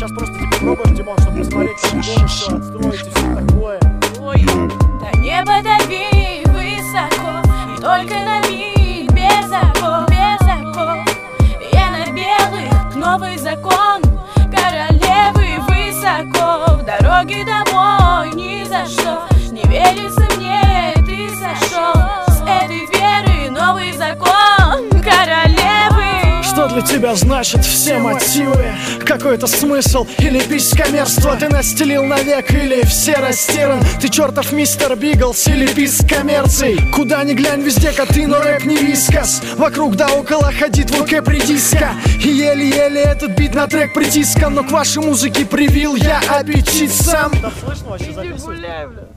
сейчас просто типа пробуем, Димон, чтобы посмотреть, как вы все отстроите, все такое. Ой, до неба дави высоко, и только на миг без оков, без оков. Я на белых, новый закон, королевы высоко. В дороге домой ни за что, не верится мне, ты сошел с этой веры, новый закон, королевы. Что для тебя значит все мотивы? Какой-то смысл или писькомерство? Ты настелил навек или все растерян? Ты чертов мистер Биглс или писк коммерций? Куда ни глянь, везде коты, но рэп не вискас. Вокруг да около ходит в руке придиска. И еле-еле этот бит на трек притискан. Но к вашей музыке привил я аппетит сам. Не гуляй, бля.